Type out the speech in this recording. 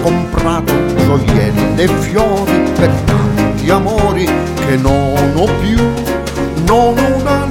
comprato gioielli e fiori per tanti amori che non ho più, non una